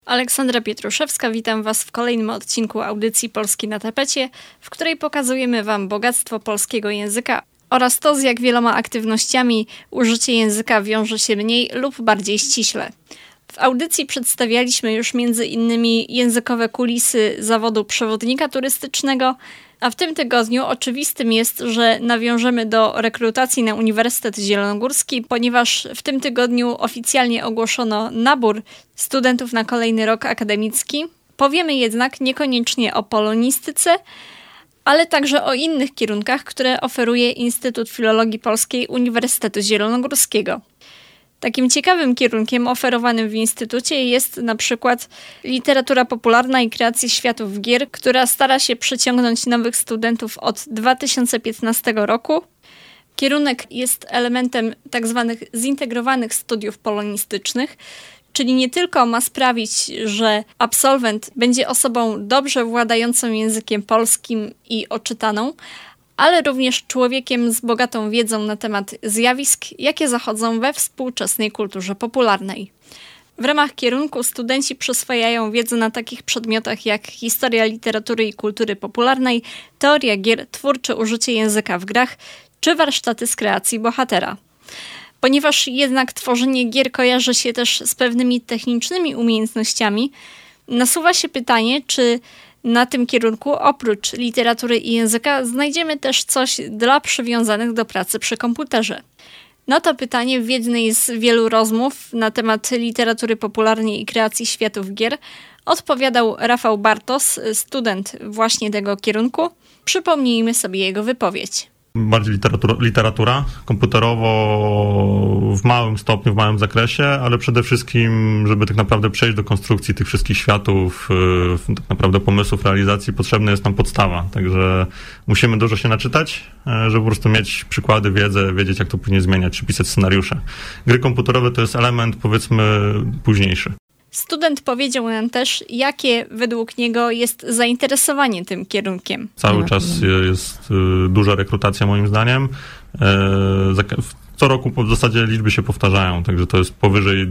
Aleksandra Pietruszewska, witam Was w kolejnym odcinku audycji Polski na tapecie, w której pokazujemy Wam bogactwo polskiego języka oraz to, z jak wieloma aktywnościami użycie języka wiąże się mniej lub bardziej ściśle. W audycji przedstawialiśmy już m.in. językowe kulisy zawodu przewodnika turystycznego, a w tym tygodniu oczywistym jest, że nawiążemy do rekrutacji na Uniwersytet Zielonogórski, ponieważ w tym tygodniu oficjalnie ogłoszono nabór studentów na kolejny rok akademicki. Powiemy jednak niekoniecznie o polonistyce, ale także o innych kierunkach, które oferuje Instytut Filologii Polskiej Uniwersytetu Zielonogórskiego. Takim ciekawym kierunkiem oferowanym w Instytucie jest na przykład literatura popularna i kreacja światów gier, która stara się przyciągnąć nowych studentów od 2015 roku. Kierunek jest elementem tzw. zintegrowanych studiów polonistycznych, czyli nie tylko ma sprawić, że absolwent będzie osobą dobrze władającą językiem polskim i oczytaną, ale również człowiekiem z bogatą wiedzą na temat zjawisk, jakie zachodzą we współczesnej kulturze popularnej. W ramach kierunku studenci przyswajają wiedzę na takich przedmiotach jak historia literatury i kultury popularnej, teoria gier, twórcze użycie języka w grach czy warsztaty z kreacji bohatera. Ponieważ jednak tworzenie gier kojarzy się też z pewnymi technicznymi umiejętnościami, nasuwa się pytanie, czy na tym kierunku oprócz literatury i języka znajdziemy też coś dla przywiązanych do pracy przy komputerze. Na to pytanie w jednej z wielu rozmów na temat literatury popularnej i kreacji światów gier odpowiadał Rafał Bartos, student właśnie tego kierunku. Przypomnijmy sobie jego wypowiedź. Bardziej literatura, komputerowo w małym stopniu, w małym zakresie, ale przede wszystkim, żeby tak naprawdę przejść do konstrukcji tych wszystkich światów, tak naprawdę pomysłów, realizacji, potrzebna jest nam podstawa. Także musimy dużo się naczytać, żeby po prostu mieć przykłady, wiedzę, wiedzieć jak to później zmieniać, czy pisać scenariusze. Gry komputerowe to jest element, powiedzmy, późniejszy. Student powiedział nam też, jakie według niego jest zainteresowanie tym kierunkiem. Cały czas jest duża rekrutacja moim zdaniem. Co roku w zasadzie liczby się powtarzają, także to jest powyżej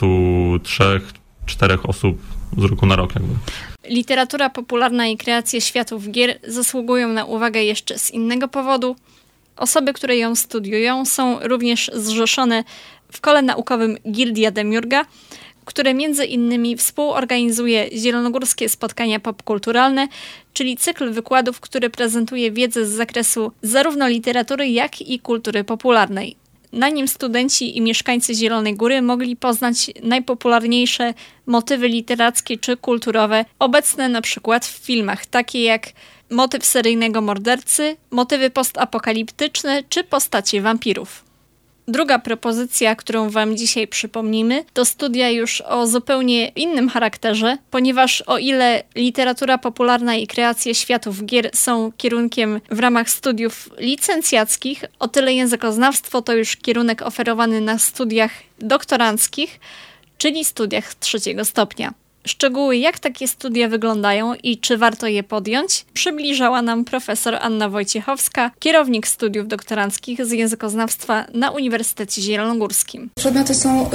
23-4 osób z roku na rok jakby. Literatura popularna i kreacja światów gier zasługują na uwagę jeszcze z innego powodu. Osoby, które ją studiują, są również zrzeszone w kole naukowym Gildia Demiurga, które między innymi współorganizuje zielonogórskie spotkania popkulturalne, czyli cykl wykładów, który prezentuje wiedzę z zakresu zarówno literatury, jak i kultury popularnej. Na nim studenci i mieszkańcy Zielonej Góry mogli poznać najpopularniejsze motywy literackie czy kulturowe, obecne na przykład w filmach, takie jak motyw seryjnego mordercy, motywy postapokaliptyczne czy postacie wampirów. Druga propozycja, którą Wam dzisiaj przypomnimy, to studia już o zupełnie innym charakterze, ponieważ o ile literatura popularna i kreacja światów gier są kierunkiem w ramach studiów licencjackich, o tyle językoznawstwo to już kierunek oferowany na studiach doktoranckich, czyli studiach 3. stopnia. Szczegóły, jak takie studia wyglądają i czy warto je podjąć, przybliżała nam profesor Anna Wojciechowska, kierownik studiów doktoranckich z językoznawstwa na Uniwersytecie Zielonogórskim. Przedmioty są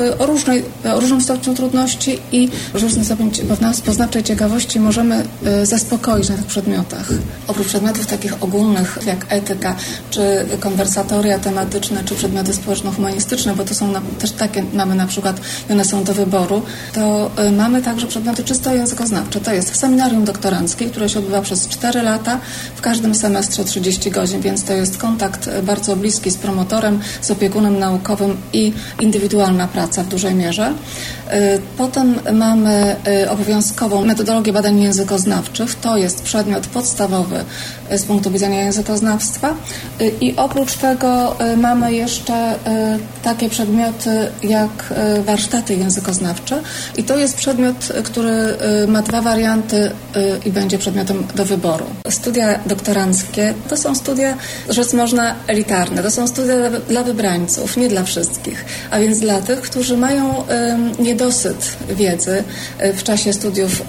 o różnym stopniu trudności i różny stopień poznawczej ciekawości możemy zaspokoić na tych przedmiotach. Oprócz przedmiotów takich ogólnych jak etyka, czy konwersatoria tematyczne, czy przedmioty społeczno-humanistyczne, bo to są też takie, mamy na przykład i one są do wyboru, to mamy także przedmioty czysto językoznawcze. To jest seminarium doktoranckie, które się odbywa przez 4 lata, w każdym semestrze 30 godzin, więc to jest kontakt bardzo bliski z promotorem, z opiekunem naukowym i indywidualna praca w dużej mierze. Potem mamy obowiązkową metodologię badań językoznawczych. To jest przedmiot podstawowy z punktu widzenia językoznawstwa i oprócz tego mamy jeszcze takie przedmioty jak warsztaty językoznawcze i to jest przedmiot, który ma 2 warianty i będzie przedmiotem do wyboru. Studia doktoranckie to są studia, rzecz można, elitarne. To są studia dla wybrańców, nie dla wszystkich. A więc dla tych, którzy mają niedosyt wiedzy w czasie studiów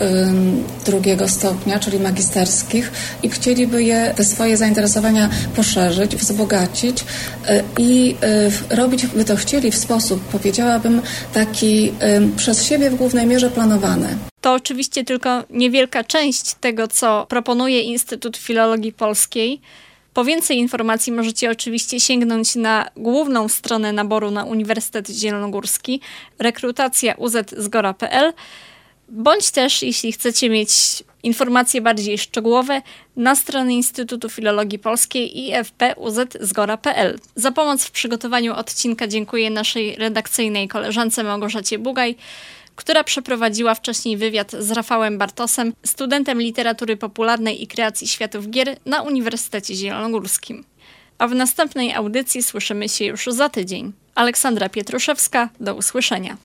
2. stopnia, czyli magisterskich i chcieliby te swoje zainteresowania poszerzyć, wzbogacić i robić by to chcieli w sposób, powiedziałabym, taki przez siebie w głównej mierze planowany. oceny. To oczywiście tylko niewielka część tego, co proponuje Instytut Filologii Polskiej. Po więcej informacji możecie oczywiście sięgnąć na główną stronę naboru na Uniwersytet Zielonogórski rekrutacja.uz.zgora.pl bądź też, jeśli chcecie mieć informacje bardziej szczegółowe, na stronie Instytutu Filologii Polskiej ifp.uz.zgora.pl. Za pomoc w przygotowaniu odcinka dziękuję naszej redakcyjnej koleżance Małgorzacie Bugaj, która przeprowadziła wcześniej wywiad z Rafałem Bartosem, studentem literatury popularnej i kreacji światów gier na Uniwersytecie Zielonogórskim. A w następnej audycji słyszymy się już za tydzień. Aleksandra Pietruszewska, do usłyszenia.